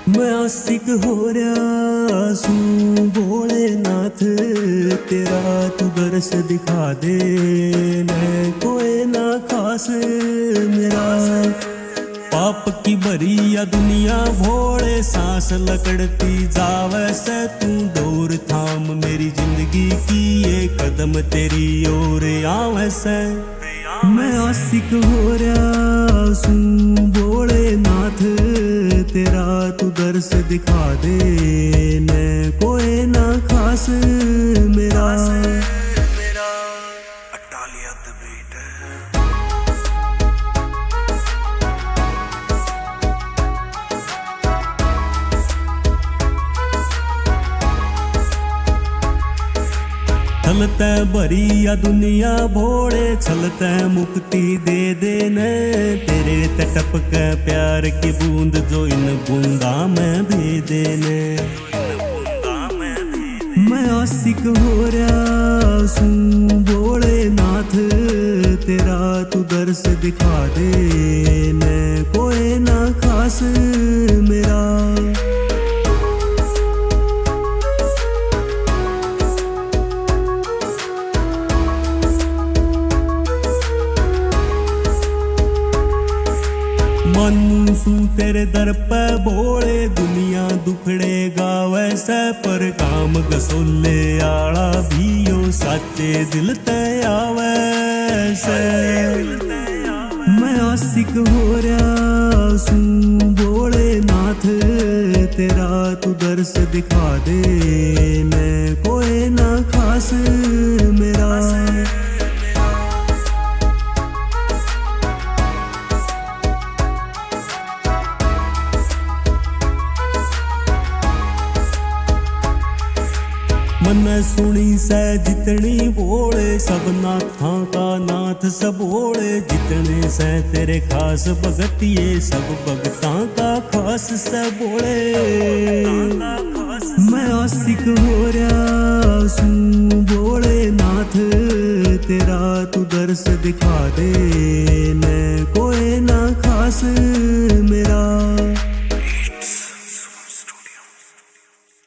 मैं आशिक हो रहा सू भोलेनाथ तेरा तू दर्श दिखा दे। मैं कोई ना खास मेरा पाप की भरी या दुनिया भोले सांस लकड़ती जावे से तू दौर थाम मेरी जिंदगी की ये कदम तेरी ओर आवे से। मैं आशिक हो रहा सू भोलेनाथ तेरा तू दर्श दिखा दे। मैं कोई ना खास मेरा छलते भरी या दुनिया भोले छलते मुक्ति दे देने तेरे तटप के प्यार की बूंद जो इन बूंदा में दे देने। मैं आशिक हो रहा सू भोलेनाथ तेरा तू दर्श दिखा दे। मैं कोई ना खास मेरा मन सू तेरे दर पे भोले दुनिया दुखड़े गावे से पर काम गसोले आला भी यो साचे दिल ते आवे से। मैं आशिक हो रहा सू भोलेनाथ तेरा तू दर्श दिखा दे। मैं कोई ना खास मेरा मन सुनी से जितनी बोले सब नाथां का नाथ सब बोले जितने से तेरे खास भगतिये सब भगतां का खास से बोले। मैं आशिक हो रहा सू भोलेनाथ तेरा तू दर्श दिखा दे। मैं कोई ना खास मेरा